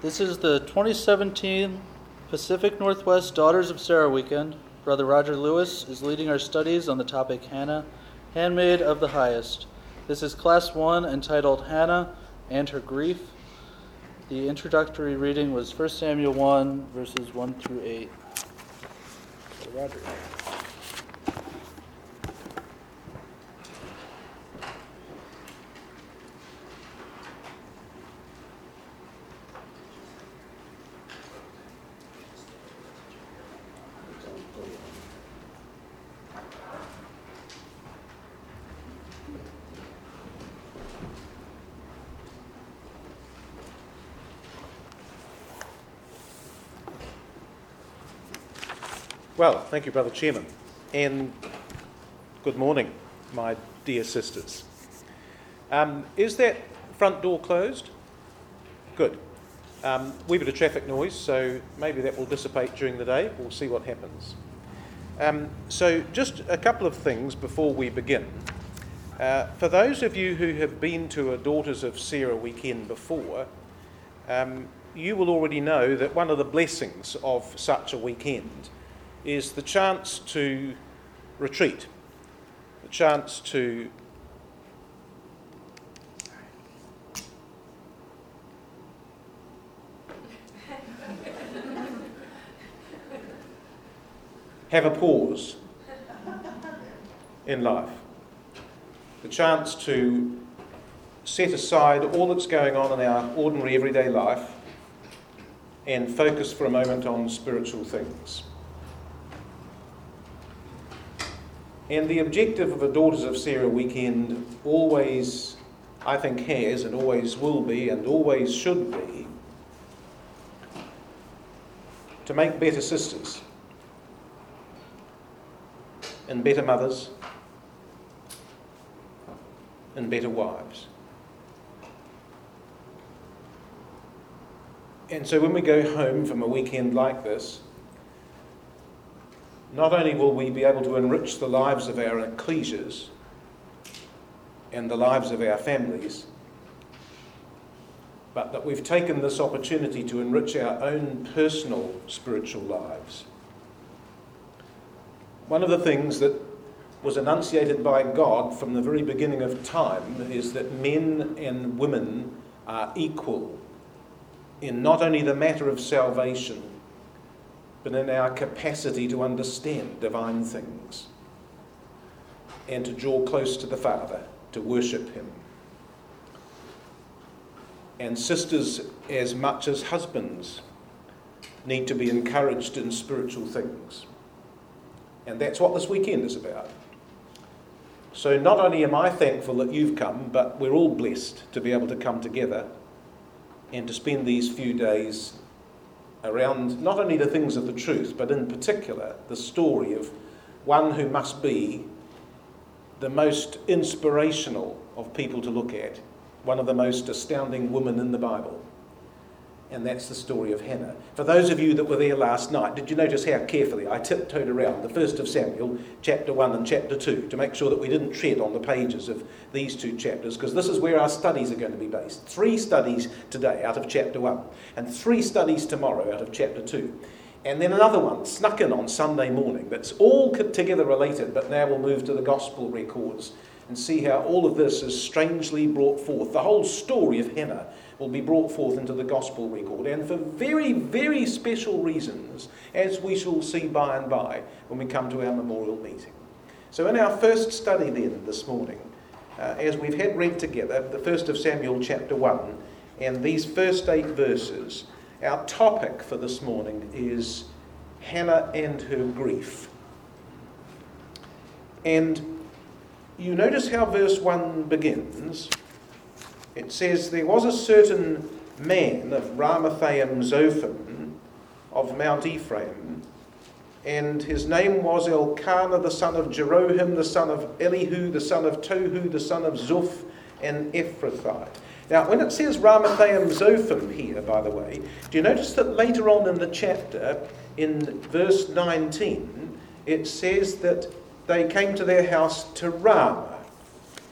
This is the 2017 Pacific Northwest Daughters of Sarah Weekend. Brother Roger Lewis is leading our studies on the topic Hannah, Handmaid of the Highest. This is Class 1 entitled Hannah and Her Grief. The introductory reading was 1 Samuel 1, verses 1 through 8. Roger. Well, thank you, Brother Chairman, and good morning, my dear sisters. Is that front door closed? Good. Wee bit of traffic noise, so maybe that will dissipate during the day. We'll see what happens. So just a couple of things before we begin. For those of you who have been to a Daughters of Sarah weekend before, you will already know that one of the blessings of such a weekend is the chance to retreat, the chance to have a pause in life, the chance to set aside all that's going on in our ordinary everyday life and focus for a moment on spiritual things. And the objective of a Daughters of Sarah weekend always, I think, has and always will be and always should be to make better sisters and better mothers and better wives. And so when we go home from a weekend like this, not only will we be able to enrich the lives of our ecclesias and the lives of our families, but that we've taken this opportunity to enrich our own personal spiritual lives. One of the things that was enunciated by God from the very beginning of time is that men and women are equal in not only the matter of salvation, but in our capacity to understand divine things and to draw close to the Father, to worship Him. And sisters, as much as husbands, need to be encouraged in spiritual things. And that's what this weekend is about. So not only am I thankful that you've come, but we're all blessed to be able to come together and to spend these few days around not only the things of the truth, but in particular the story of one who must be the most inspirational of people to look at, one of the most astounding women in the Bible. And that's the story of Hannah. For those of you that were there last night, did you notice how carefully I tiptoed around the 1st of Samuel, chapter 1 and chapter 2, to make sure that we didn't tread on the pages of these two chapters, because this is where our studies are going to be based. 3 studies today out of chapter 1, and 3 studies tomorrow out of chapter 2. And then another one snuck in on Sunday morning that's all together related, but now we'll move to the gospel records and see how all of this is strangely brought forth. The whole story of Hannah will be brought forth into the gospel record, and for very, very special reasons, as we shall see by and by when we come to our memorial meeting. So in our first study then this morning, as we've had read together, the 1st of Samuel chapter 1, and these first 8 verses, our topic for this morning is Hannah and her grief. And you notice how verse 1 begins. It says, there was a certain man of Ramathaim Zophim of Mount Ephraim, and his name was Elkanah the son of Jeroham, the son of Elihu, the son of Tohu, the son of Zuph, and Ephrathite. Now, when it says Ramathaim Zophim here, by the way, do you notice that later on in the chapter, in verse 19, it says that they came to their house to Ramah.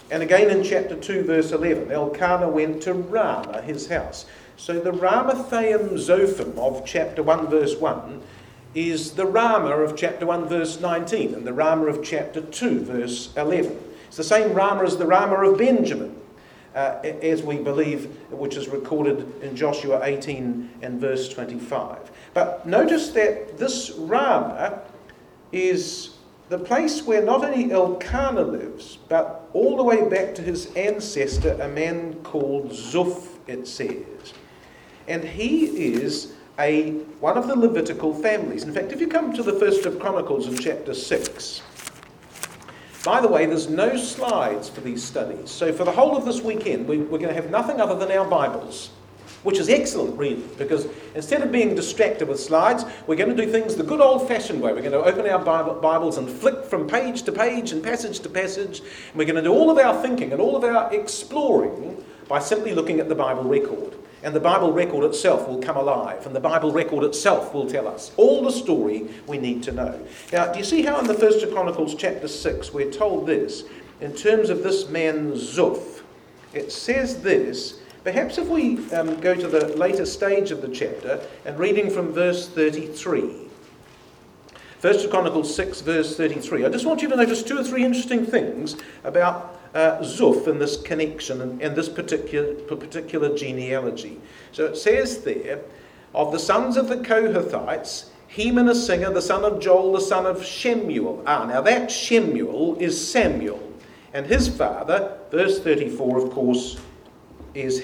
And again in chapter 2, verse 11, Elkanah went to Ramah, his house. So the Ramathaim Zophim of chapter 1, verse 1 is the Ramah of chapter 1, verse 19, and the Ramah of chapter 2, verse 11. It's the same Ramah as the Ramah of Benjamin, as we believe, which is recorded in Joshua 18 and verse 25. But notice that this Ramah is the place where not only Elkanah lives, but all the way back to his ancestor, a man called Zuph, it says. And he is one of the Levitical families. In fact, if you come to the First of Chronicles in chapter 6, by the way, there's no slides for these studies. So for the whole of this weekend, we're going to have nothing other than our Bibles, which is excellent, really, because instead of being distracted with slides, we're going to do things the good old-fashioned way. We're going to open our Bibles and flick from page to page and passage to passage. And we're going to do all of our thinking and all of our exploring by simply looking at the Bible record. And the Bible record itself will come alive, and the Bible record itself will tell us all the story we need to know. Now, do you see how in the First of Chronicles chapter 6 we're told this, in terms of this man Zuph? It says this, perhaps if we go to the later stage of the chapter and reading from verse 33. First of Chronicles 6, verse 33. I just want you to notice two or three interesting things about Zuph in this connection and this particular genealogy. So it says there, of the sons of the Kohathites, Heman a singer, the son of Joel, the son of Shemuel. Now that Shemuel is Samuel, and his father, verse 34, of course, is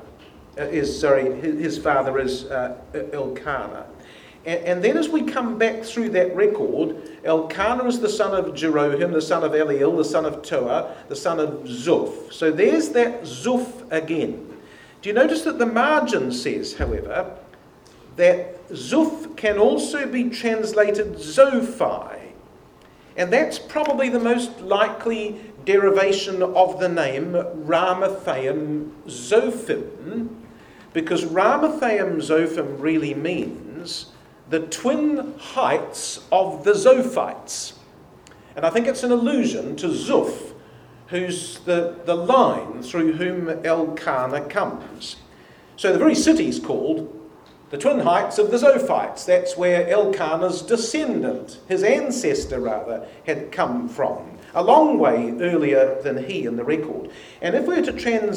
his father is Elkanah. And then as we come back through that record, Elkanah is the son of Jeroham, the son of Eliel, the son of Toah, the son of Zuph. So there's that Zuph again. Do you notice that the margin says, however, that Zuph can also be translated Zophai? And that's probably the most likely derivation of the name Ramathaim Zophim, because Ramathaim Zophim really means the twin heights of the Zophites. And I think it's an allusion to Zuph, who's the line through whom Elkanah comes. So the very city's called the twin heights of the Zophites. That's where Elkanah's descendant, his ancestor rather, had come from, a long way earlier than he in the record. And if we were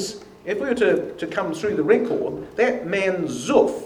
to come through the record, that man Zuph,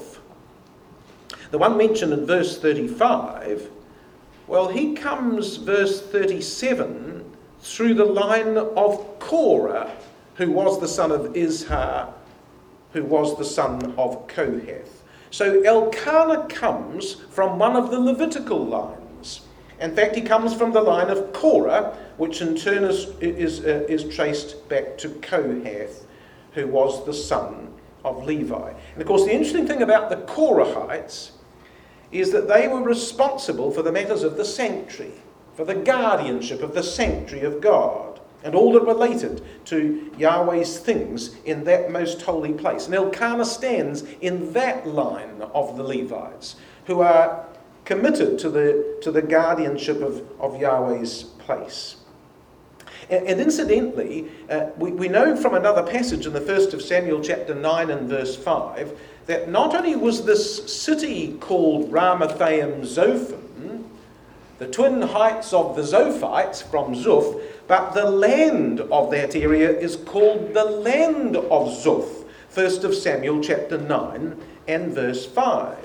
the one mentioned in verse 35, well, he comes, verse 37, through the line of Korah, who was the son of Izhar, who was the son of Kohath. So Elkanah comes from one of the Levitical lines. In fact, he comes from the line of Korah, which in turn is traced back to Kohath, who was the son of Levi. And of course, the interesting thing about the Korahites is that they were responsible for the matters of the sanctuary, for the guardianship of the sanctuary of God, and all that related to Yahweh's things in that most holy place. And Elkanah stands in that line of the Levites, who are committed to the guardianship of Yahweh's place. And incidentally, we know from another passage in the 1st of Samuel chapter 9 and verse 5 that not only was this city called Ramathaim Zophim, the twin heights of the Zophites from Zuph, but the land of that area is called the land of Zuph. 1st of Samuel chapter 9 and verse 5.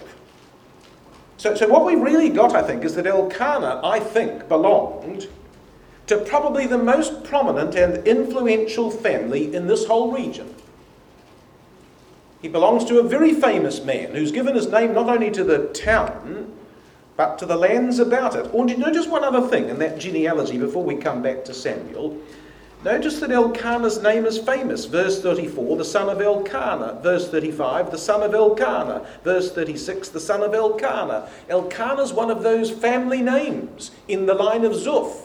So what we really got, I think, is that Elkanah, I think, belonged to probably the most prominent and influential family in this whole region. He belongs to a very famous man who's given his name not only to the town, but to the lands about it. Or notice one other thing in that genealogy before we come back to Samuel. Notice that Elkanah's name is famous. Verse 34, the son of Elkanah. Verse 35, the son of Elkanah. Verse 36, the son of Elkanah. Elkanah's one of those family names in the line of Zuph.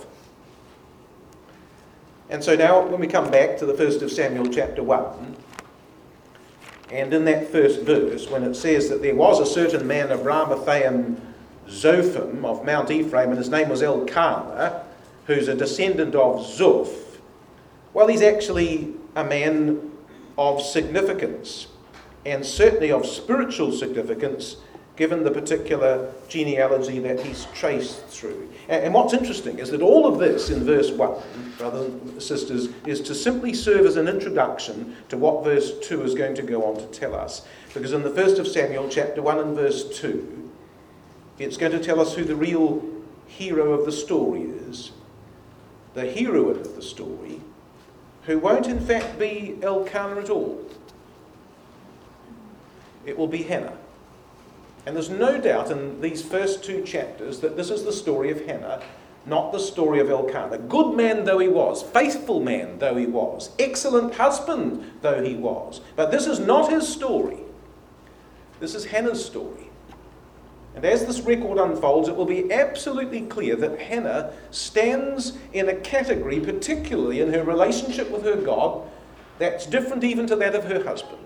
And so now when we come back to the 1st of Samuel chapter 1, and in that first verse, when it says that there was a certain man of Ramathaim Zophim of Mount Ephraim, and his name was Elkanah, who's a descendant of Zuph, Well, he's actually a man of significance, and certainly of spiritual significance, given the particular genealogy that he's traced through. And what's interesting is that all of this in verse 1, brothers and sisters, is to simply serve as an introduction to what verse 2 is going to go on to tell us. Because in the 1st of Samuel, chapter 1 and verse 2, it's going to tell us who the real hero of the story is, the heroine of the story, who won't in fact be Elkanah at all. It will be Hannah. And there's no doubt in these first 2 chapters that this is the story of Hannah, not the story of Elkanah. Good man though he was, faithful man though he was, excellent husband though he was. But this is not his story. This is Hannah's story. And as this record unfolds, it will be absolutely clear that Hannah stands in a category, particularly in her relationship with her God, that's different even to that of her husband.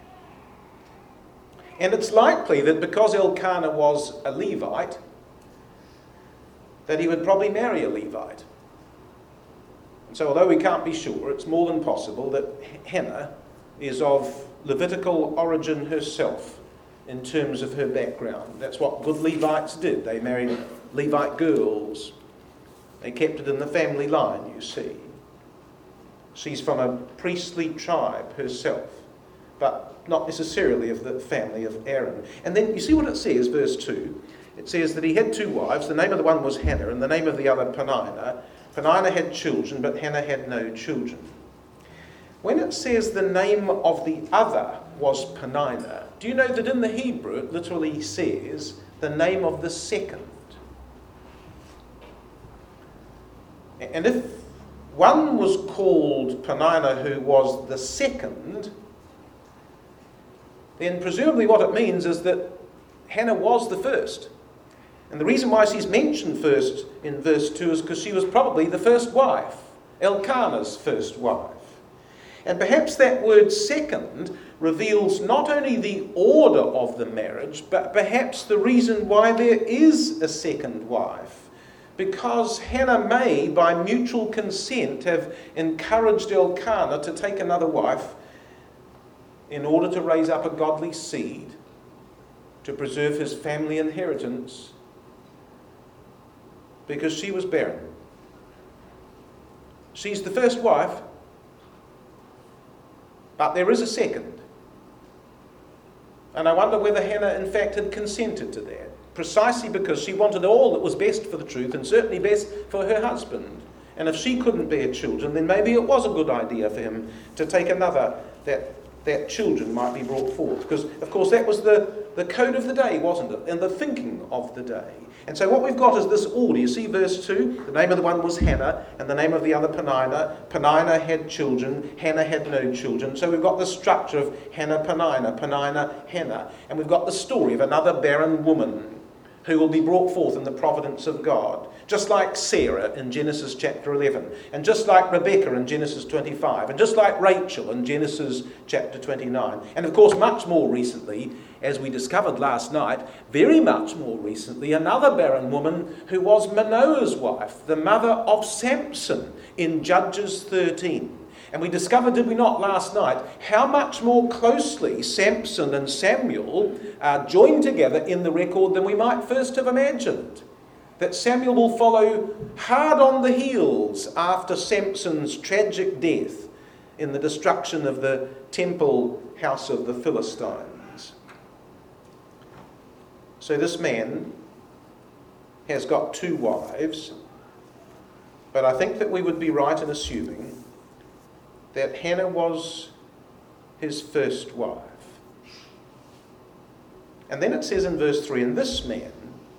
And it's likely that because Elkanah was a Levite, that he would probably marry a Levite. And so although we can't be sure, it's more than possible that Hannah is of Levitical origin herself in terms of her background. That's what good Levites did. They married Levite girls. They kept it in the family line, you see. She's from a priestly tribe herself, but not necessarily of the family of Aaron. And then you see what it says, verse 2. It says that he had 2 wives. The name of the one was Hannah, and the name of the other Peninnah. Peninnah had children, but Hannah had no children. When it says the name of the other was Peninnah, do you know that in the Hebrew it literally says the name of the second? And if one was called Peninnah who was the second, then presumably what it means is that Hannah was the first. And the reason why she's mentioned first in verse 2 is because she was probably the first wife, Elkanah's first wife. And perhaps that word second reveals not only the order of the marriage, but perhaps the reason why there is a second wife. Because Hannah may, by mutual consent, have encouraged Elkanah to take another wife in order to raise up a godly seed, to preserve his family inheritance, because she was barren. She's the first wife, but there is a second. And I wonder whether Hannah in fact had consented to that, precisely because she wanted all that was best for the truth, and certainly best for her husband. And if she couldn't bear children, then maybe it was a good idea for him to take another, that children might be brought forth. Because, of course, that was the code of the day, wasn't it? And the thinking of the day. And so what we've got is this order. You see verse 2, the name of the one was Hannah, and the name of the other Peninnah. Peninnah had children, Hannah had no children. So we've got the structure of Hannah, Peninnah, Hannah. And we've got the story of another barren woman who will be brought forth in the providence of God. Just like Sarah in Genesis chapter 11, and just like Rebecca in Genesis 25, and just like Rachel in Genesis chapter 29. And of course, much more recently, as we discovered last night, very much more recently, another barren woman who was Manoah's wife, the mother of Samson in Judges 13. And we discovered, did we not, last night, how much more closely Samson and Samuel are joined together in the record than we might first have imagined. That Samuel will follow hard on the heels after Samson's tragic death in the destruction of the temple house of the Philistines. So this man has got 2 wives, but I think that we would be right in assuming that Hannah was his first wife. And then it says in verse 3, and this man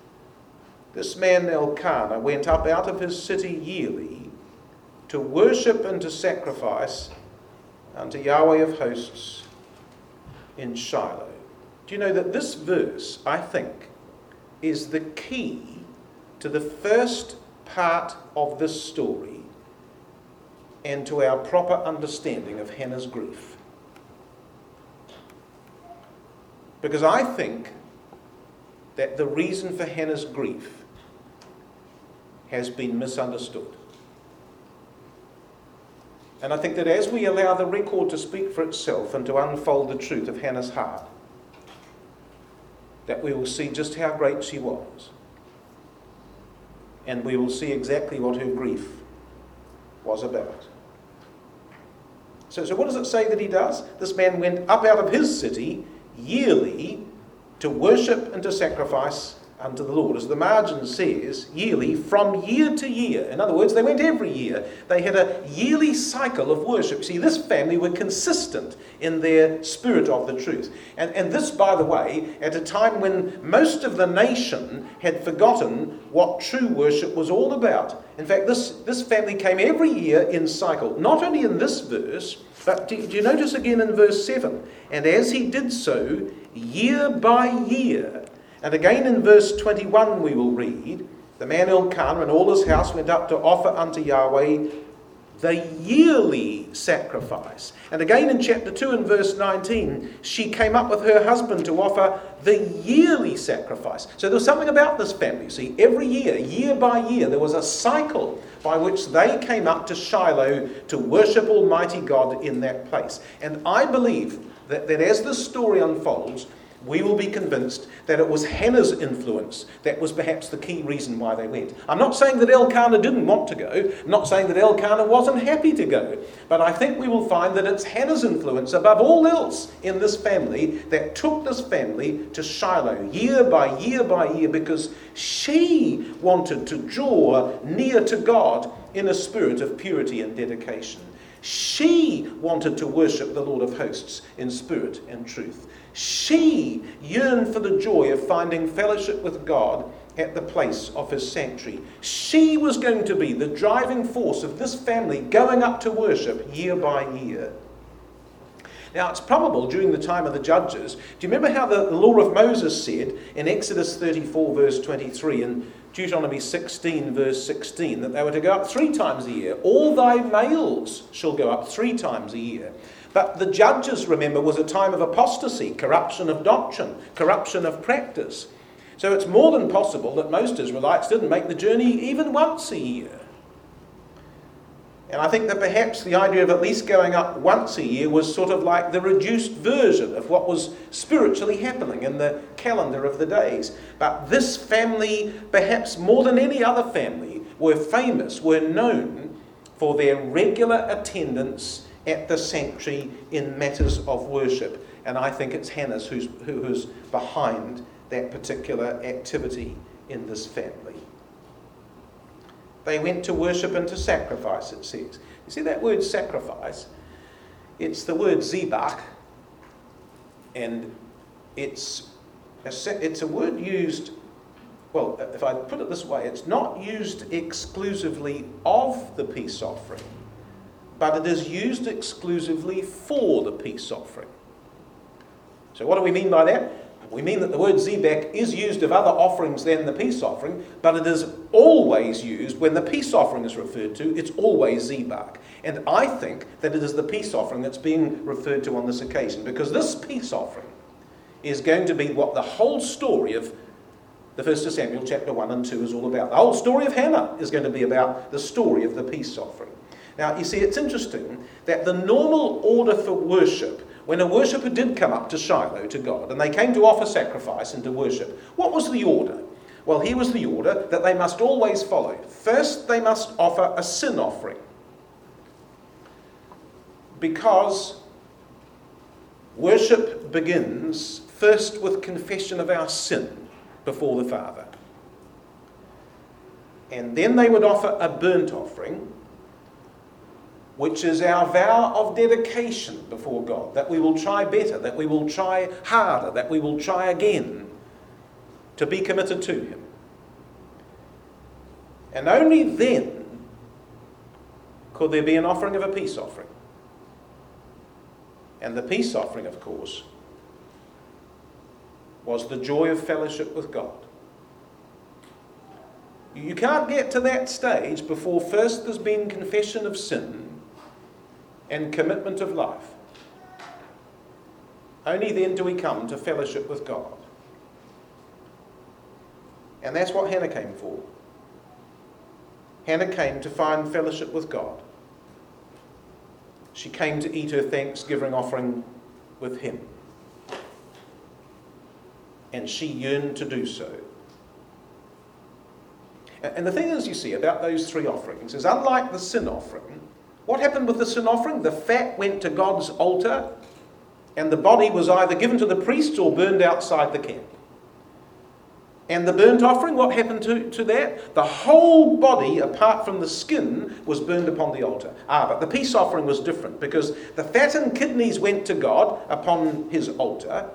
Elkanah went up out of his city yearly to worship and to sacrifice unto Yahweh of hosts in Shiloh. Do you know that this verse, I think, is the key to the first part of this story and to our proper understanding of Hannah's grief? Because I think that the reason for Hannah's grief has been misunderstood. And I think that as we allow the record to speak for itself and to unfold the truth of Hannah's heart, that we will see just how great she was. And we will see exactly what her grief was about. So what does it say that he does? This man went up out of his city yearly to worship and to sacrifice unto the Lord. As the margin says, yearly, from year to year. In other words, they went every year. They had a yearly cycle of worship. See, this family were consistent in their spirit of the truth. And this, by the way, at a time when most of the nation had forgotten what true worship was all about. In fact, this family came every year in cycle. Not only in this verse, but do you notice again in verse 7? And as he did so, year by year. And again in verse 21 we will read, the man Elkanah and all his house went up to offer unto Yahweh the yearly sacrifice. And again in chapter 2 and verse 19, she came up with her husband to offer the yearly sacrifice. So there was something about this family. See, every year, year by year, there was a cycle by which they came up to Shiloh to worship Almighty God in that place. And I believe that as this story unfolds, we will be convinced that it was Hannah's influence that was perhaps the key reason why they went. I'm not saying that Elkanah didn't want to go. I'm not saying that Elkanah wasn't happy to go. But I think we will find that it's Hannah's influence above all else in this family that took this family to Shiloh year by year by year, because she wanted to draw near to God in a spirit of purity and dedication. She wanted to worship the Lord of hosts in spirit and truth. She yearned for the joy of finding fellowship with God at the place of his sanctuary. She was going to be the driving force of this family going up to worship year by year. Now, it's probable during the time of the Judges, do you remember how the law of Moses said in Exodus 34 verse 23 and Deuteronomy 16 verse 16 that they were to go up 3 times a year? All thy males shall go up 3 times a year. But the Judges, remember, was a time of apostasy, corruption of doctrine, corruption of practice. So it's more than possible that most Israelites didn't make the journey even once a year. And I think that perhaps the idea of at least going up once a year was sort of like the reduced version of what was spiritually happening in the calendar of the days. But this family, perhaps more than any other family, were famous, were known for their regular attendance at the sanctuary in matters of worship. And I think it's Hannah's who's behind that particular activity in this family. They went to worship and to sacrifice, it says. You see that word sacrifice? It's the word zebach, and it's a word used, well, if I put it this way, it's not used exclusively of the peace offering, but it is used exclusively for the peace offering. So what do we mean by that? We mean that the word zebach is used of other offerings than the peace offering, but it is always used when the peace offering is referred to. It's always zebach. And I think that it is the peace offering that's being referred to on this occasion, because this peace offering is going to be what the whole story of the 1 Samuel chapter 1 and 2 is all about. The whole story of Hannah is going to be about the story of the peace offering. Now, you see, it's interesting that the normal order for worship, when a worshipper did come up to Shiloh, to God, and they came to offer sacrifice and to worship, what was the order? Well, here was the order that they must always follow. First, they must offer a sin offering, because worship begins first with confession of our sin before the Father. And then they would offer a burnt offering, which is our vow of dedication before God, that we will try better, that we will try harder, that we will try again to be committed to Him. And only then could there be an offering of a peace offering. And the peace offering, of course, was the joy of fellowship with God. You can't get to that stage before first there's been confession of sin and commitment of life. Only then do we come to fellowship with God. And that's what Hannah came for. Hannah came to find fellowship with God. she came to eat her thanksgiving offering with him. And she yearned to do so. And the thing is, you see, about those three offerings is, unlike the sin offering, what happened with the sin offering? The fat went to God's altar, and the body was either given to the priests or burned outside the camp. And the burnt offering, what happened to that? The whole body, apart from the skin, was burned upon the altar. But the peace offering was different, because the fat and kidneys went to God upon his altar.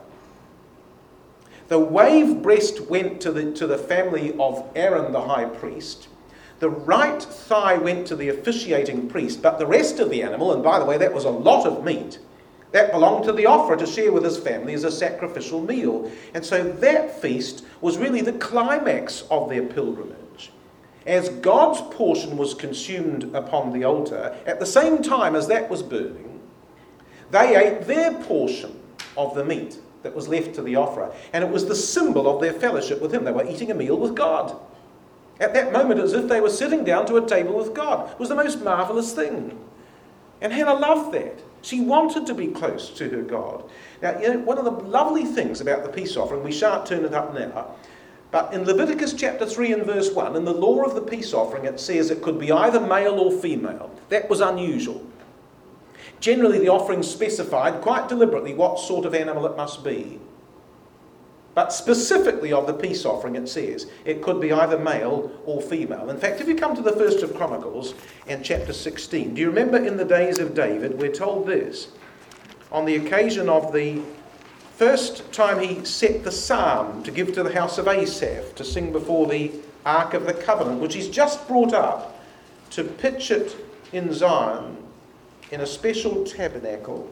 The wave breast went to the family of Aaron the high priest. The right thigh went to the officiating priest, but the rest of the animal, and by the way, that was a lot of meat, that belonged to the offerer to share with his family as a sacrificial meal. And so that feast was really the climax of their pilgrimage. As God's portion was consumed upon the altar, at the same time as that was burning, they ate their portion of the meat that was left to the offerer. And it was the symbol of their fellowship with him. They were eating a meal with God. At that moment, as if they were sitting down to a table with God. It was the most marvellous thing. And Hannah loved that. She wanted to be close to her God. Now, one of the lovely things about the peace offering, we shan't turn it up now, but in Leviticus chapter 3 and verse 1, in the law of the peace offering, it says it could be either male or female. That was unusual. Generally, the offering specified quite deliberately what sort of animal it must be. But specifically of the peace offering, it says it could be either male or female. In fact, if you come to the first of Chronicles and chapter 16, do you remember in the days of David, we're told this, on the occasion of the first time he set the psalm to give to the house of Asaph to sing before the Ark of the Covenant, which he's just brought up to pitch it in Zion, in a special tabernacle.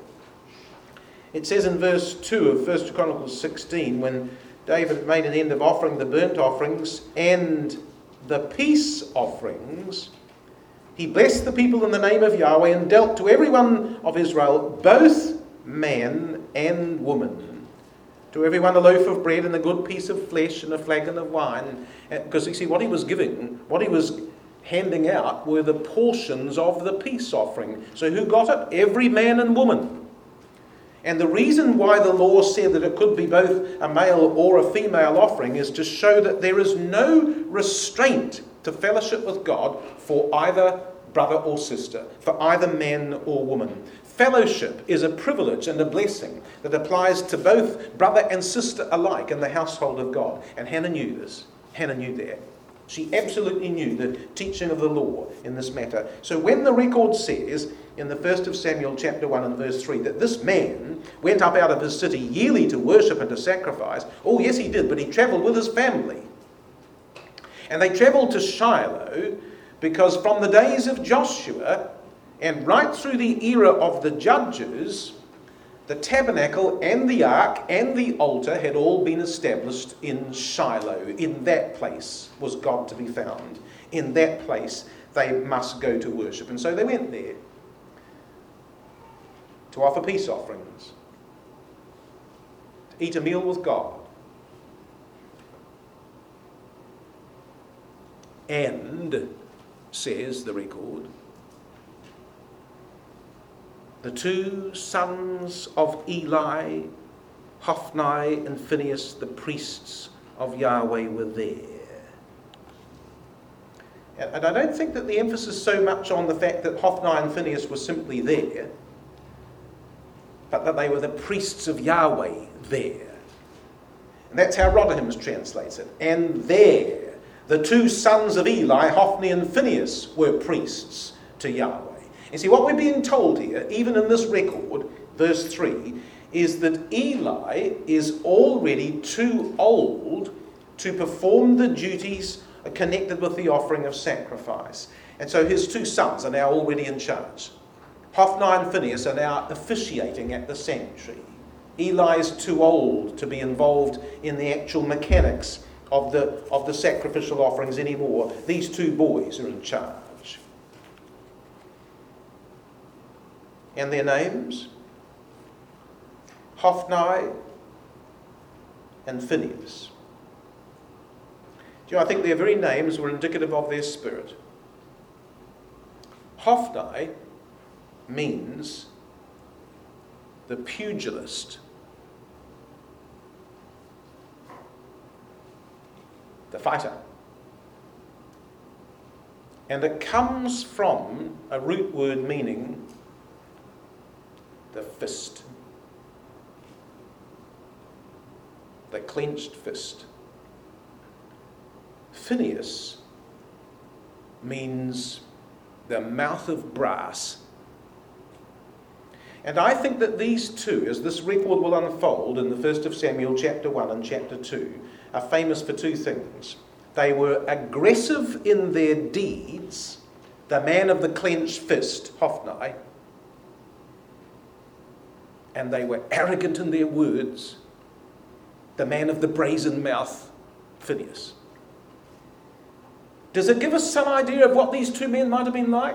It says in verse 2 of 1 Chronicles 16, when David made an end of offering the burnt offerings and the peace offerings, he blessed the people in the name of Yahweh and dealt to every one of Israel, both man and woman, to everyone a loaf of bread and a good piece of flesh and a flagon of wine. Because you see, what he was giving, what he was handing out were the portions of the peace offering. So who got it? Every man and woman. And the reason why the law said that it could be both a male or a female offering is to show that there is no restraint to fellowship with God for either brother or sister, for either man or woman. Fellowship is a privilege and a blessing that applies to both brother and sister alike in the household of God. And Hannah knew this. Hannah knew that. She absolutely knew the teaching of the law in this matter. So when the record says in the 1st of Samuel chapter 1 and verse 3 that this man went up out of his city yearly to worship and to sacrifice, oh yes he did, but he travelled with his family. And they travelled to Shiloh because from the days of Joshua and right through the era of the judges, the tabernacle and the ark and the altar had all been established in Shiloh. In that place was God to be found. In that place they must go to worship. And so they went there to offer peace offerings, to eat a meal with God. And, says the record, the two sons of Eli, Hophni and Phinehas, the priests of Yahweh, were there. And I don't think that the emphasis so much on the fact that Hophni and Phinehas were simply there, but that they were the priests of Yahweh there. And that's how Rotherham translates it. And there, the two sons of Eli, Hophni and Phinehas, were priests to Yahweh. You see, what we're being told here, even in this record, verse 3, is that Eli is already too old to perform the duties connected with the offering of sacrifice. And so his two sons are now already in charge. Hophni and Phinehas are now officiating at the sanctuary. Eli is too old to be involved in the actual mechanics of the sacrificial offerings anymore. These two boys are in charge. And their names? Hophni and Phinehas. Do you know, I think their very names were indicative of their spirit. Hophni means the pugilist, the fighter. And it comes from a root word meaning the fist, the clenched fist. Phineas means the mouth of brass. And I think that these two, as this record will unfold in the 1st of Samuel chapter 1 and chapter 2, are famous for two things. They were aggressive in their deeds, the man of the clenched fist, Hophni, and they were arrogant in their words, the man of the brazen mouth, Phineas. Does it give us some idea of what these two men might have been like?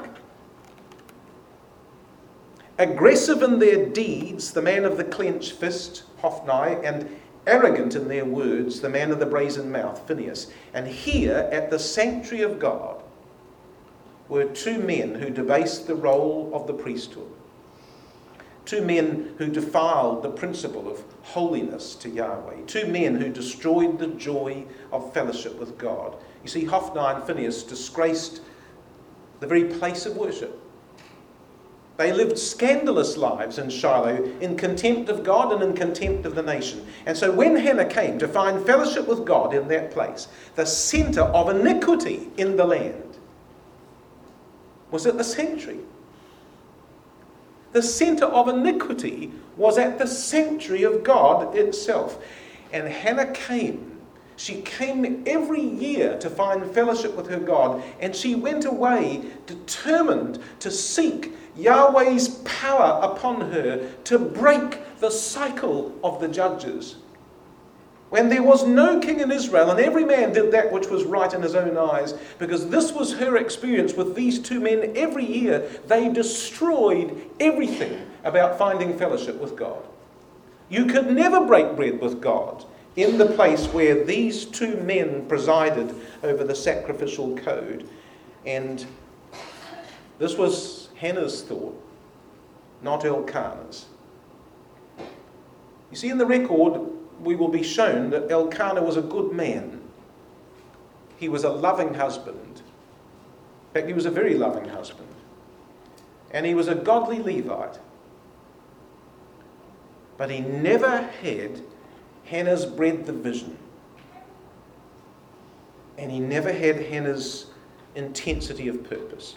Aggressive in their deeds, the man of the clenched fist, Hophni, and arrogant in their words, the man of the brazen mouth, Phineas. And here, at the sanctuary of God, were two men who debased the role of the priesthood. Two men who defiled the principle of holiness to Yahweh. Two men who destroyed the joy of fellowship with God. You see, Hophni and Phineas disgraced the very place of worship. They lived scandalous lives in Shiloh in contempt of God and in contempt of the nation. And so when Hannah came to find fellowship with God in that place, the centre of iniquity in the land was at the sanctuary. The centre of iniquity was at the sanctuary of God itself. And Hannah came. She came every year to find fellowship with her God, and she went away determined to seek Yahweh's power upon her to break the cycle of the judges. When there was no king in Israel, and every man did that which was right in his own eyes, because this was her experience with these two men every year, they destroyed everything about finding fellowship with God. You could never break bread with God in the place where these two men presided over the sacrificial code. And this was Hannah's thought, not Elkanah's. You see, in the record, we will be shown that Elkanah was a good man. He was a loving husband. In fact, he was a very loving husband. And he was a godly Levite. But he never had Hannah's breadth of vision. And he never had Hannah's intensity of purpose.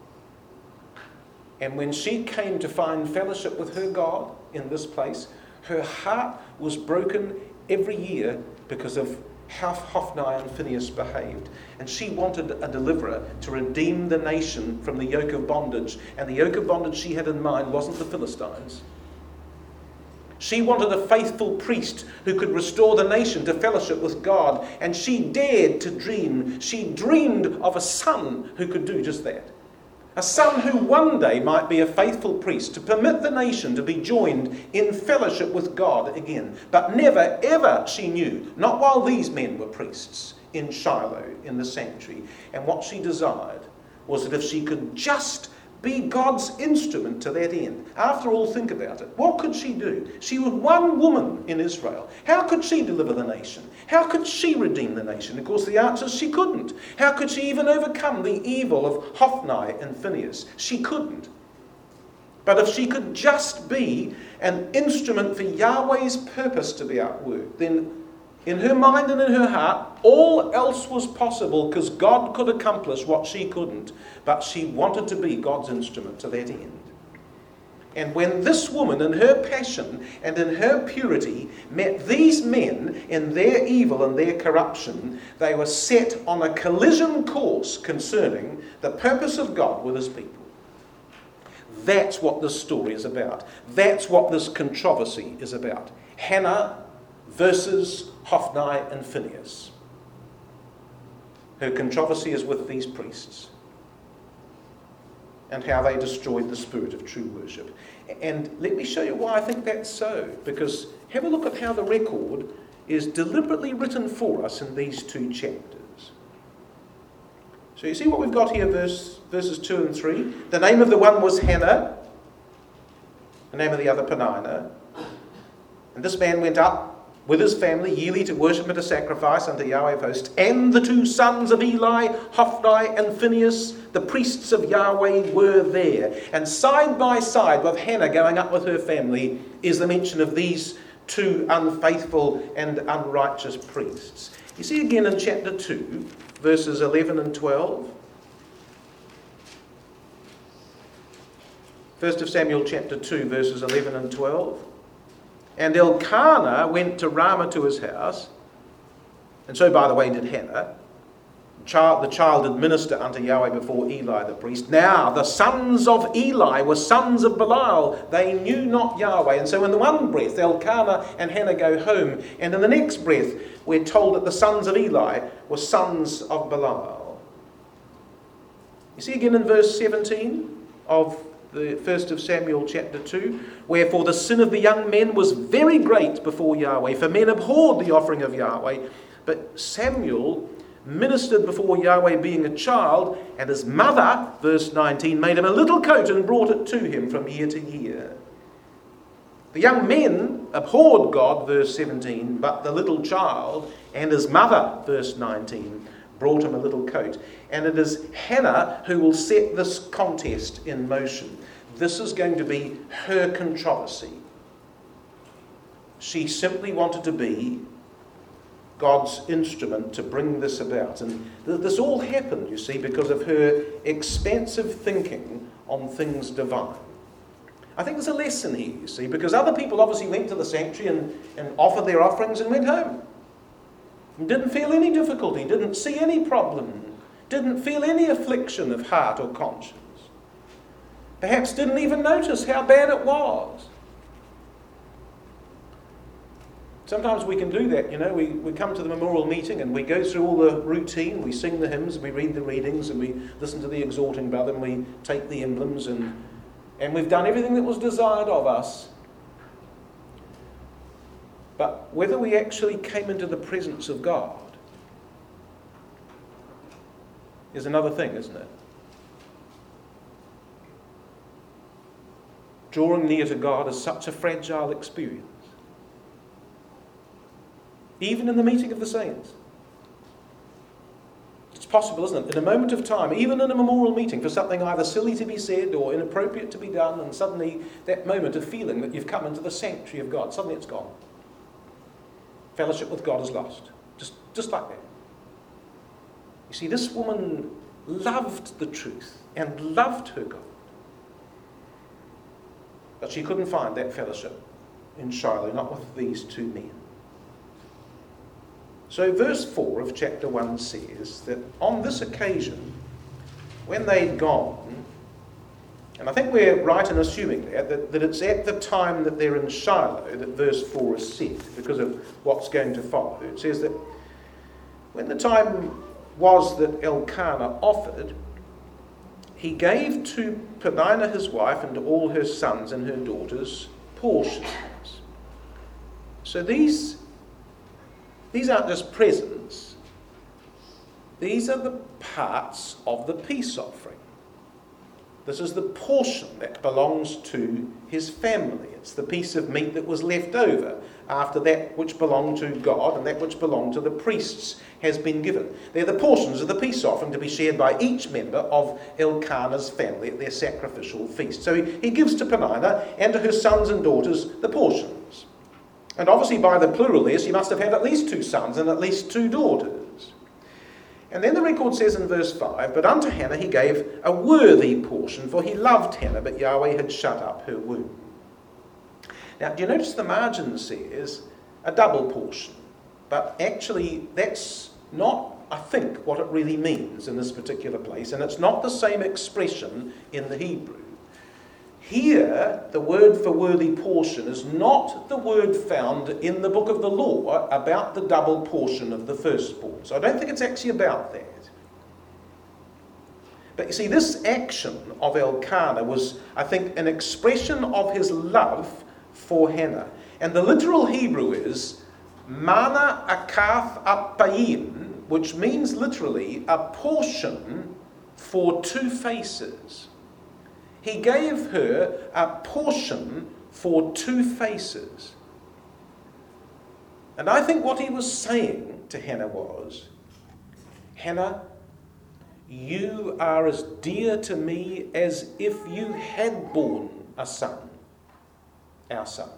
And when she came to find fellowship with her God in this place, her heart was broken every year because of how Hophni and Phineas behaved. And she wanted a deliverer to redeem the nation from the yoke of bondage. And the yoke of bondage she had in mind wasn't the Philistines. She wanted a faithful priest who could restore the nation to fellowship with God. And she dared to dream. She dreamed of a son who could do just that. A son who one day might be a faithful priest to permit the nation to be joined in fellowship with God again. But never, ever, she knew, not while these men were priests in Shiloh, in the sanctuary. And what she desired was that if she could just be God's instrument to that end. After all, think about it. What could she do? She was one woman in Israel. How could she deliver the nation? How could she redeem the nation? Of course, the answer is she couldn't. How could she even overcome the evil of Hophni and Phineas? She couldn't. But if she could just be an instrument for Yahweh's purpose to be outworked, then in her mind and in her heart, all else was possible because God could accomplish what she couldn't. But she wanted to be God's instrument to that end. And when this woman in her passion and in her purity met these men in their evil and their corruption, they were set on a collision course concerning the purpose of God with his people. That's what this story is about. That's what this controversy is about. Hannah versus Hophni and Phineas. Her controversy is with these priests and how they destroyed the spirit of true worship. And let me show you why I think that's so. Because have a look at how the record is deliberately written for us in these two chapters. So you see what we've got here, verses 2 and 3. The name of the one was Hannah, the name of the other Peninnah. And this man went up with his family yearly to worship and to sacrifice unto Yahweh of hosts. And the two sons of Eli, Hophni and Phinehas, the priests of Yahweh, were there. And side by side with Hannah going up with her family is the mention of these two unfaithful and unrighteous priests. You see again in chapter 2, verses 11 and 12. 1 Samuel chapter 2, verses 11 and 12. And Elkanah went to Ramah to his house, and so, by the way, did Hannah. The child did minister unto Yahweh before Eli the priest. Now the sons of Eli were sons of Belial. They knew not Yahweh. And so in the one breath, Elkanah and Hannah go home. And in the next breath, we're told that the sons of Eli were sons of Belial. You see again in verse 17 of the 1 Samuel chapter 2, wherefore the sin of the young men was very great before Yahweh, for men abhorred the offering of Yahweh. But Samuel ministered before Yahweh being a child, and his mother, verse 19, made him a little coat and brought it to him from year to year. The young men abhorred God, verse 17, but the little child and his mother, verse 19, brought him a little coat. And it is Hannah who will set this contest in motion. This is going to be her controversy. She simply wanted to be God's instrument to bring this about. And this all happened, you see, because of her expansive thinking on things divine. I think there's a lesson here, you see, because other people obviously went to the sanctuary and offered their offerings and went home. And didn't feel any difficulty, didn't see any problem, didn't feel any affliction of heart or conscience. Perhaps didn't even notice how bad it was. Sometimes we can do that, you know. We come to the memorial meeting and we go through all the routine. We sing the hymns, we read the readings, and we listen to the exhorting brother, and we take the emblems, and we've done everything that was desired of us. But whether we actually came into the presence of God is another thing, isn't it? Drawing near to God is such a fragile experience. Even in the meeting of the saints. It's possible, isn't it? In a moment of time, even in a memorial meeting, for something either silly to be said or inappropriate to be done, and suddenly that moment of feeling that you've come into the sanctuary of God, suddenly it's gone. Fellowship with God is lost. Just like that. You see, this woman loved the truth and loved her God. But she couldn't find that fellowship in Shiloh, not with these two men. So verse 4 of chapter 1 says that on this occasion, when they'd gone, and I think we're right in assuming that it's at the time that they're in Shiloh that verse 4 is said, because of what's going to follow. It says that when the time was that Elkanah offered, he gave to Peninnah his wife and to all her sons and her daughters portions. So these aren't just presents. These are the parts of the peace offering. This is the portion that belongs to his family. It's the piece of meat that was left over after that which belonged to God and that which belonged to the priests has been given. They're the portions of the peace offering to be shared by each member of Elkanah's family at their sacrificial feast. So he gives to Peninnah and to her sons and daughters the portions. And obviously by the plural there, she must have had at least 2 sons and at least 2 daughters. And then the record says in verse 5, but unto Hannah he gave a worthy portion, for he loved Hannah, but Yahweh had shut up her womb. Now, do you notice the margin says a double portion? But actually, that's not, I think, what it really means in this particular place. And it's not the same expression in the Hebrew. Here, the word for worthy portion is not the word found in the book of the law about the double portion of the firstborn. So I don't think it's actually about that. But you see, this action of Elkanah was, I think, an expression of his love for Hannah. And the literal Hebrew is mana akath apayim, which means literally a portion for 2 faces. He gave her a portion for two faces. And I think what he was saying to Hannah was, Hannah, you are as dear to me as if you had borne a son, our son.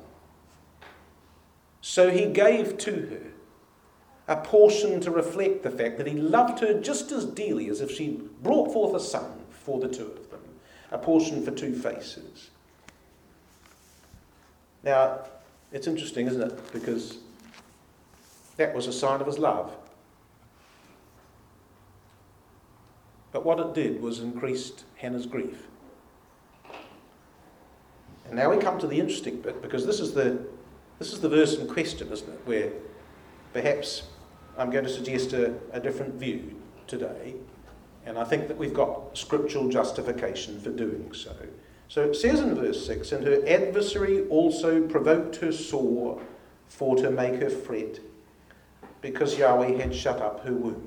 So he gave to her a portion to reflect the fact that he loved her just as dearly as if she brought forth a son for the two of them. A portion for two faces. Now, it's interesting, isn't it? Because that was a sign of his love. But what it did was increased Hannah's grief. And now we come to the interesting bit, because this is the verse in question, isn't it? Where perhaps I'm going to suggest a different view today, and I think that we've got scriptural justification for doing so. So it says in verse 6, and her adversary also provoked her sore for to make her fret, because Yahweh had shut up her womb.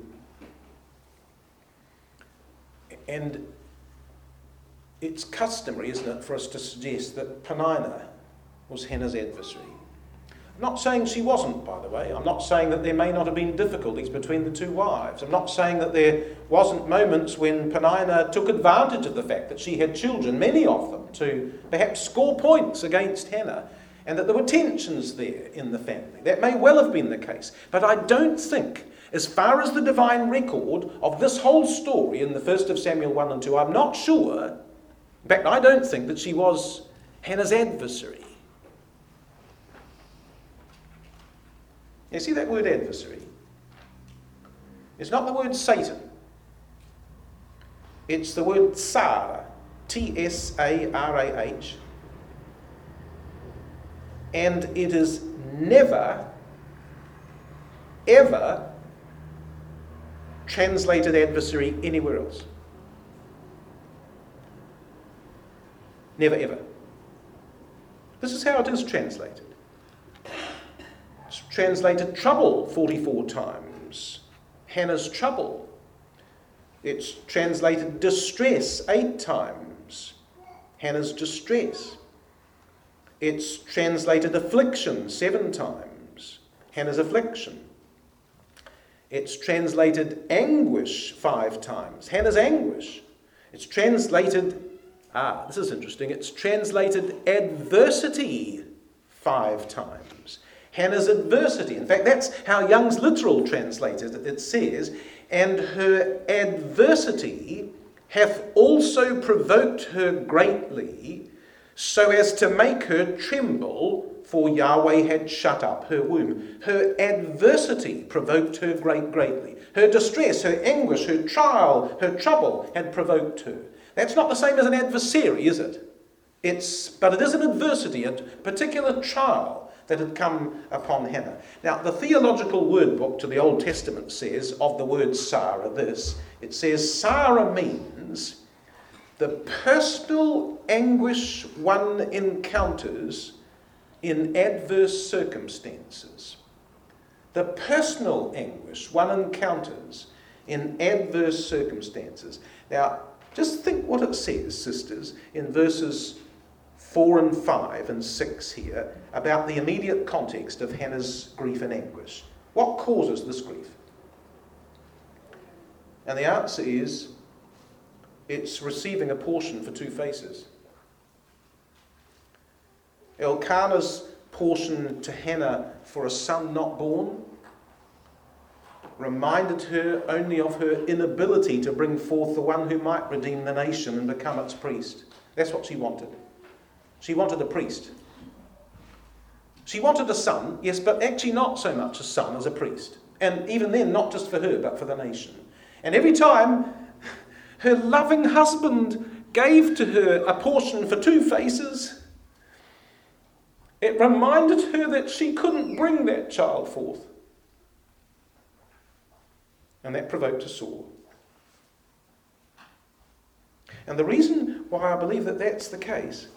And it's customary, isn't it, for us to suggest that Peninnah was Hannah's adversary. I'm not saying she wasn't, by the way. I'm not saying that there may not have been difficulties between the two wives. I'm not saying that there wasn't moments when Peninnah took advantage of the fact that she had children, many of them, to perhaps score points against Hannah, and that there were tensions there in the family. That may well have been the case. But I don't think, as far as the divine record of this whole story in the 1st of Samuel 1 and 2, I'm not sure, in fact, I don't think that she was Hannah's adversary. You see that word adversary? It's not the word Satan. It's the word tsarah, T-S-A-R-A-H. And it is never, ever translated adversary anywhere else. Never, ever. This is how it is translated. It's translated trouble 44 times. Hannah's trouble. It's translated distress 8 times. Hannah's distress. It's translated affliction 7 times. Hannah's affliction. It's translated anguish 5 times. Hannah's anguish. It's translated, this is interesting, it's translated adversity 5 times. Hannah's adversity. In fact, that's how Young's Literal translated it. It says, and her adversity hath also provoked her greatly, so as to make her tremble, for Yahweh had shut up her womb. Her adversity provoked her greatly. Her distress, her anguish, her trial, her trouble had provoked her. That's not the same as an adversary, is it? But it is an adversity, a particular trial that had come upon Hannah. Now, the Theological Word Book to the Old Testament says of the word Sarah this. It says Sarah means the personal anguish one encounters in adverse circumstances. The personal anguish one encounters in adverse circumstances. Now, just think what it says, sisters, in verses 4 and 5 and 6 here, about the immediate context of Hannah's grief and anguish. What causes this grief? And the answer is, it's receiving a portion for 2 faces. Elkanah's portion to Hannah for a son not born reminded her only of her inability to bring forth the one who might redeem the nation and become its priest. That's what she wanted. She wanted a priest. She wanted a son, yes, but actually not so much a son as a priest. And even then, not just for her, but for the nation. And every time her loving husband gave to her a portion for 2 faces, it reminded her that she couldn't bring that child forth. And that provoked a sore. And the reason why I believe that that's the case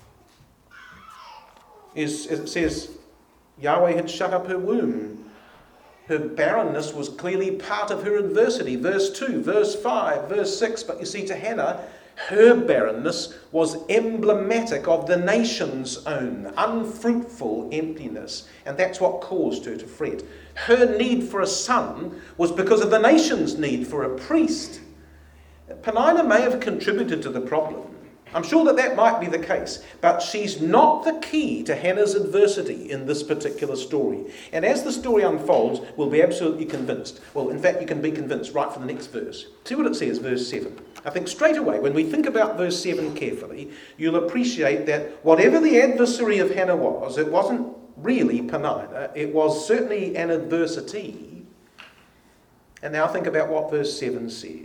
is, as it says, Yahweh had shut up her womb. Her barrenness was clearly part of her adversity. Verse 2, verse 5, verse 6. But you see, to Hannah, Her barrenness was emblematic of the nation's own unfruitful emptiness, and that's what caused her to fret. Her need for a son was because of the nation's need for a priest. Peninnah may have contributed to the problem. I'm sure that might be the case, but she's not the key to Hannah's adversity in this particular story. And as the story unfolds, we'll be absolutely convinced. Well, in fact, you can be convinced right from the next verse. See what it says, verse 7. I think straight away, when we think about verse 7 carefully, you'll appreciate that whatever the adversary of Hannah was, it wasn't really Peninnah. It was certainly an adversity. And now think about what verse 7 says.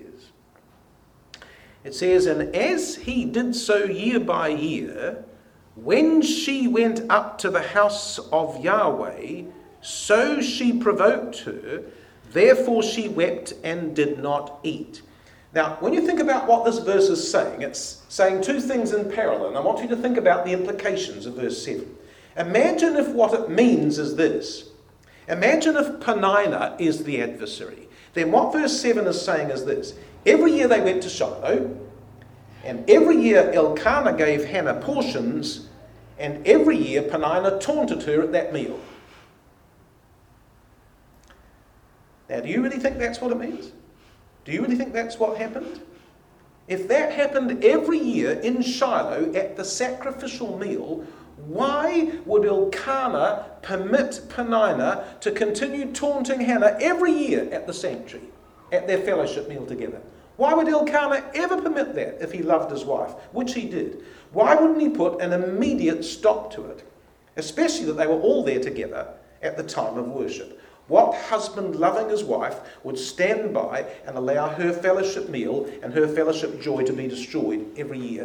It says, "And as he did so year by year, when she went up to the house of Yahweh, so she provoked her, therefore she wept and did not eat." Now, when you think about what this verse is saying, it's saying two things in parallel, and I want you to think about the implications of verse 7. Imagine if what it means is this. Imagine if Peninnah is the adversary. Then what verse 7 is saying is this. Every year they went to Shiloh, and every year Elkanah gave Hannah portions, and every year Peninnah taunted her at that meal. Now, do you really think that's what it means? Do you really think that's what happened? If that happened every year in Shiloh at the sacrificial meal, why would Elkanah permit Peninnah to continue taunting Hannah every year at the sanctuary, at their fellowship meal together? Why would Elkanah ever permit that if he loved his wife, which he did? Why wouldn't he put an immediate stop to it, especially that they were all there together at the time of worship? What husband loving his wife would stand by and allow her fellowship meal and her fellowship joy to be destroyed every year?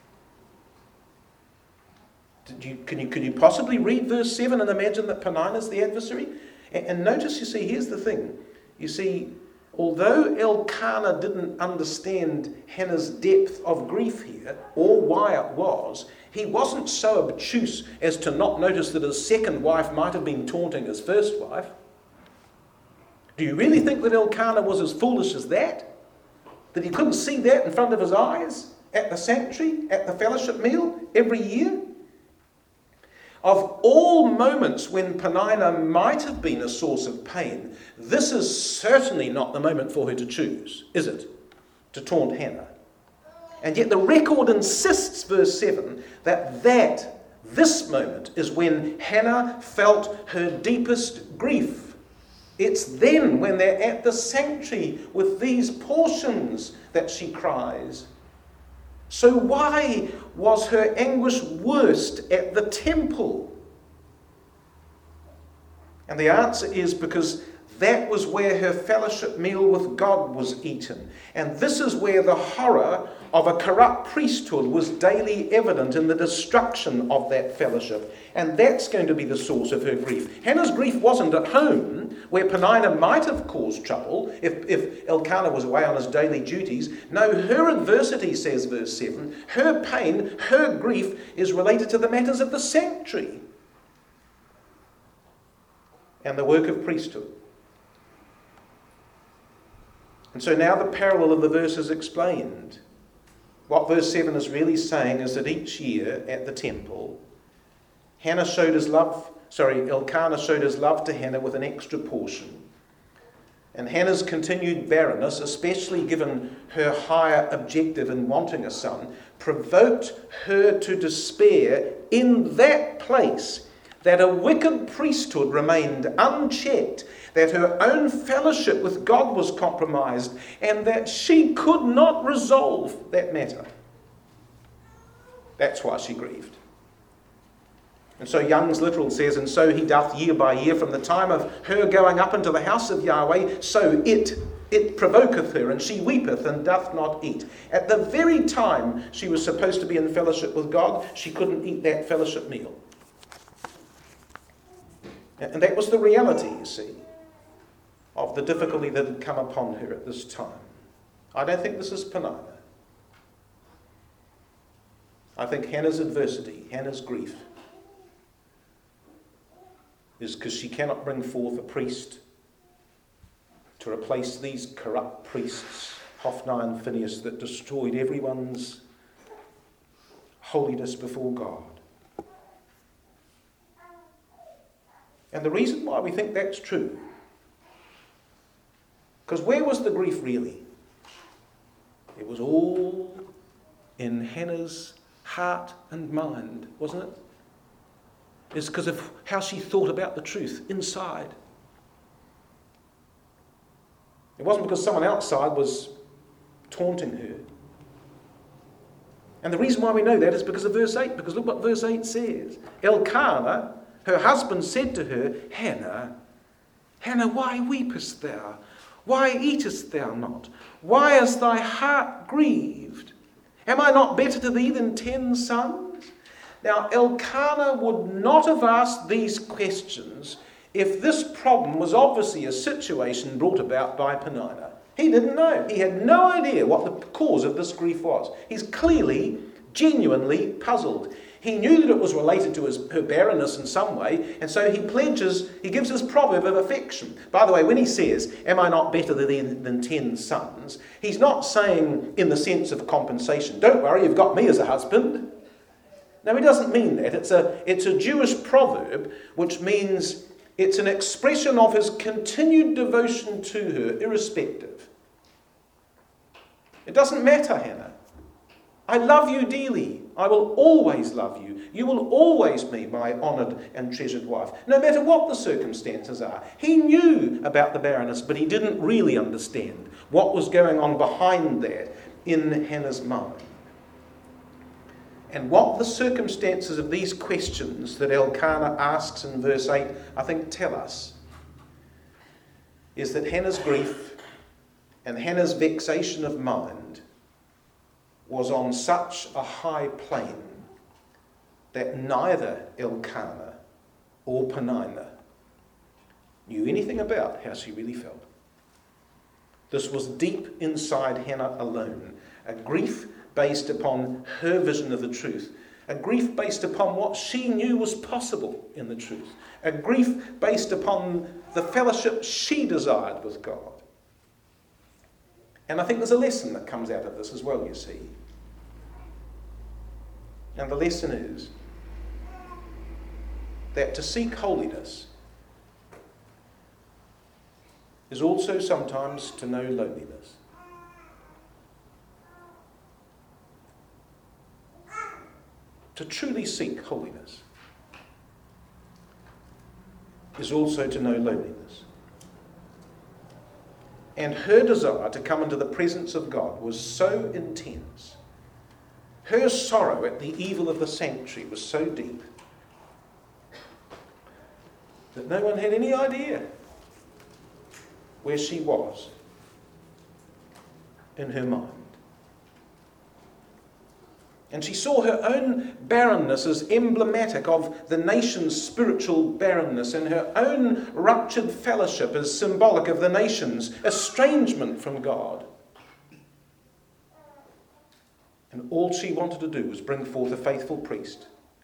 Can you possibly read verse 7 and imagine that Peninnah is the adversary? And notice, you see, here's the thing. You see, although Elkanah didn't understand Hannah's depth of grief here, or why it was, he wasn't so obtuse as to not notice that his second wife might have been taunting his first wife. Do you really think that Elkanah was as foolish as that? That he couldn't see that in front of his eyes at the sanctuary, at the fellowship meal, every year? Of all moments when Peninnah might have been a source of pain, this is certainly not the moment for her to choose, is it? To taunt Hannah. And yet the record insists, verse 7, that this moment is when Hannah felt her deepest grief. It's then, when they're at the sanctuary with these portions, that she cries. So why was her anguish worst at the temple? And the answer is because that was where her fellowship meal with God was eaten. And this is where the horror of a corrupt priesthood was daily evident in the destruction of that fellowship. And that's going to be the source of her grief. Hannah's grief wasn't at home, where Peninnah might have caused trouble if Elkanah was away on his daily duties. No, her adversity, says verse 7, her pain, her grief is related to the matters of the sanctuary and the work of priesthood. And so now the parallel of the verse is explained. What verse 7 is really saying is that each year at the temple, Elkanah showed his love to Hannah with an extra portion. And Hannah's continued barrenness, especially given her higher objective in wanting a son, provoked her to despair in that place that a wicked priesthood remained unchecked, that her own fellowship with God was compromised, and that she could not resolve that matter. That's why she grieved. And so Young's Literal says, "And so he doth year by year, from the time of her going up into the house of Yahweh, so it provoketh her, and she weepeth and doth not eat." At the very time she was supposed to be in fellowship with God, she couldn't eat that fellowship meal. And that was the reality, you see, of the difficulty that had come upon her at this time. I don't think this is Peninnah. I think Hannah's adversity, Hannah's grief, is because she cannot bring forth a priest to replace these corrupt priests Hophni and Phinehas, that destroyed everyone's holiness before God. And the reason why we think that's true, because where was the grief really? It was all in Hannah's heart and mind, wasn't it? It's because of how she thought about the truth inside. It wasn't because someone outside was taunting her. And the reason why we know that is because of verse 8, because look what verse 8 says. Elkanah, her husband, said to her, Hannah, Hannah, why weepest thou? Why eatest thou not? Why is thy heart grieved? Am I not better to thee than 10 sons? Now, Elkanah would not have asked these questions if this problem was obviously a situation brought about by Peninnah. He didn't know. He had no idea what the cause of this grief was. He's clearly, genuinely puzzled. He knew that it was related to her barrenness in some way, and so he gives his proverb of affection. By the way, when he says, am I not better than 10 sons, he's not saying in the sense of compensation, don't worry, you've got me as a husband. No, he doesn't mean that. It's a Jewish proverb, which means it's an expression of his continued devotion to her, irrespective. It doesn't matter, Hannah. I love you dearly. I will always love you. You will always be my honoured and treasured wife, no matter what the circumstances are. He knew about the barrenness, but he didn't really understand what was going on behind that in Hannah's mind. And what the circumstances of these questions that Elkanah asks in verse 8, I think, tell us, is that Hannah's grief and Hannah's vexation of mind was on such a high plane that neither Elkanah or Peninnah knew anything about how she really felt. This was deep inside Hannah alone, a grief based upon her vision of the truth, a grief based upon what she knew was possible in the truth, a grief based upon the fellowship she desired with God. And I think there's a lesson that comes out of this as well, you see. And the lesson is that to seek holiness is also sometimes to know loneliness. To truly seek holiness is also to know loneliness. And her desire to come into the presence of God was so intense. Her sorrow at the evil of the sanctuary was so deep that no one had any idea where she was in her mind. And she saw her own barrenness as emblematic of the nation's spiritual barrenness, and her own ruptured fellowship as symbolic of the nation's estrangement from God. And all she wanted to do was bring forth a faithful priest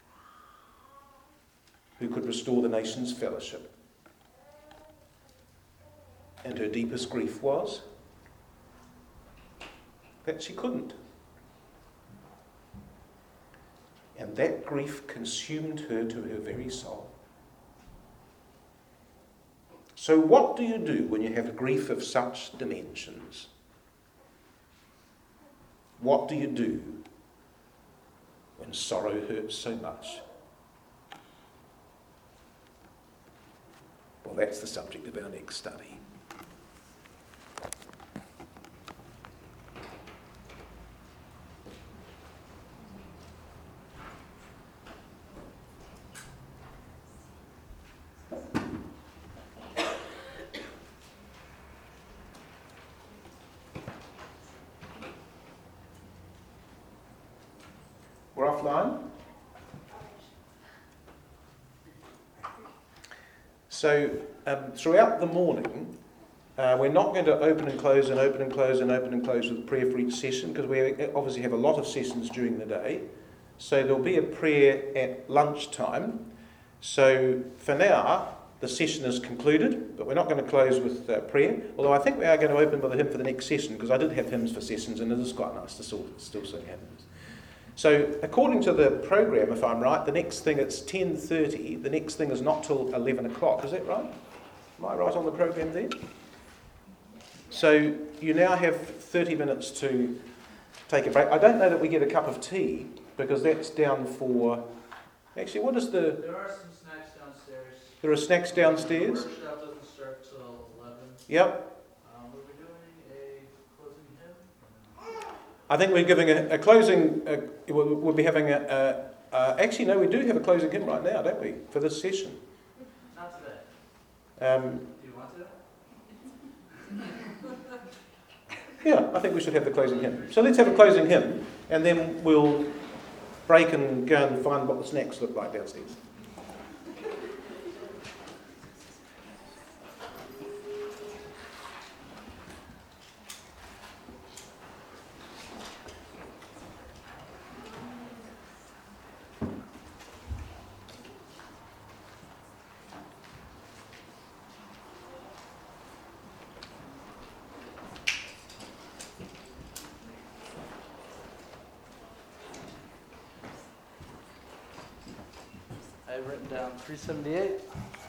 who could restore the nation's fellowship. And her deepest grief was that she couldn't. And that grief consumed her to her very soul. So what do you do when you have a grief of such dimensions? What do you do when sorrow hurts so much? Well, that's the subject of our next study. We're offline. So throughout the morning, we're not going to open and close and open and close and open and close with prayer for each session, because we obviously have a lot of sessions during the day. So there'll be a prayer at lunchtime. So for now, the session is concluded, but we're not going to close with prayer, although I think we are going to open with a hymn for the next session, because I did have hymns for sessions, and it is quite nice to still sing hymns. So, according to the program, if I'm right, the next thing, it's 10:30, the next thing is not till 11 o'clock, is that right? Am I right on the program there? So, you now have 30 minutes to take a break. I don't know that we get a cup of tea, because that's down for... Actually, what is the... There are some snacks downstairs. There are snacks downstairs? The workshop doesn't start till 11. Yep. We'll be doing a closing hymn. I think we're giving a closing... we'll be having actually, no, we do have a closing hymn right now, don't we, for this session? Not today. Do you want to? Yeah, I think we should have the closing hymn. So let's have a closing hymn, and then we'll break and go and find what the snacks look like downstairs. I've written down 378.